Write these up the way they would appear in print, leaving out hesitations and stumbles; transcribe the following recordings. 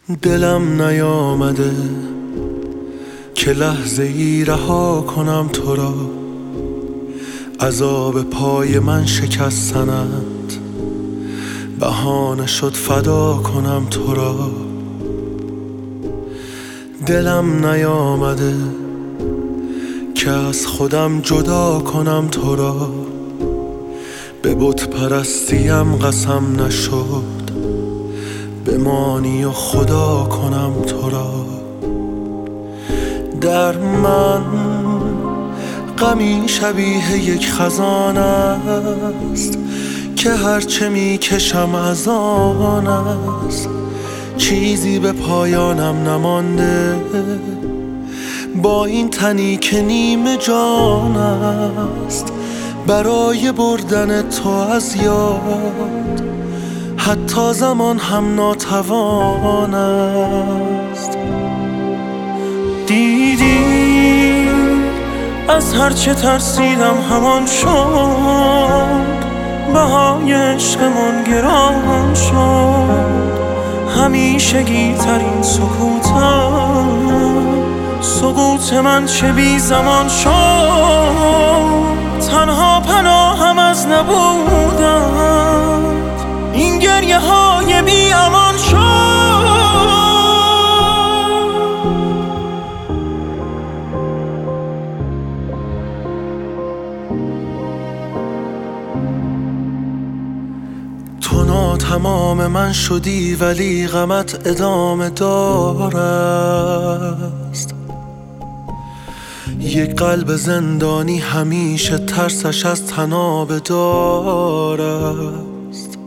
دلم نیامده که لحظه ای رها کنم تو را، عذاب پای من شکستنت بهانه شد فدا کنم تو را. دلم نیامده که از خودم جدا کنم تو را، به بت پرستیم قسم نشد بمانی و خدا کنم تو را. در من غمی شبیه یک خزان است که هرچه می کشم از آن است، چیزی به پایانم نمانده با این تنی که نیم جان است. برای بردن تو از یاد حتی زمان هم ناتوان است. دیدی از هرچه ترسیدم همان شد، بهای عشقمون گران شد. همیشگی ترین سکوت من چه بی زمان شد. تنها پناهم از نبودن این گریه های بی امان شد. تو ناتمام من شدی ولی غمت ادامه دارست. یک قلب زندانی همیشه ترسش از تناب دارست.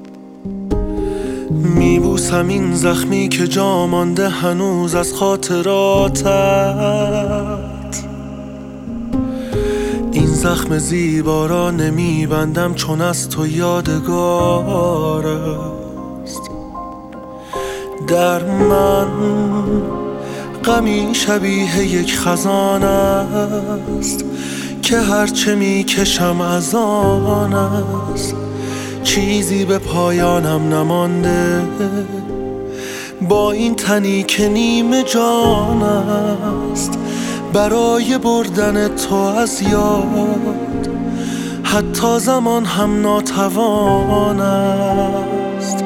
میبوسم این زخمی که جا مانده هنوز از خاطراتت. این زخم زیبا را نمیبندم چون از تو یادگار است. در من غمی شبیه یک خزان است که هرچه می کشم از آن است، چیزی به پایانم نمانده با این تنی که نیم جان است. برای بردن تو از یاد حتی زمان هم ناتوان است.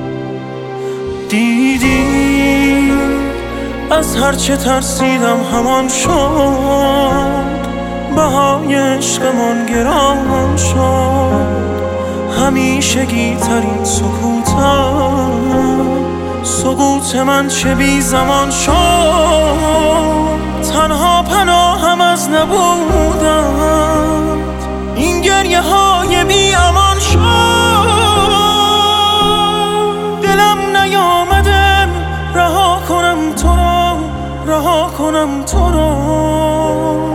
دیدی از هرچه ترسیدم همان شد، بهای عشقمون گران شد. همیشگی ترین سکوت من چه بی زمان شد. تنها پناهم از نبودن این گریه های بی امان شد. دلم نیامده رها کنم تو را، رها کنم تو را.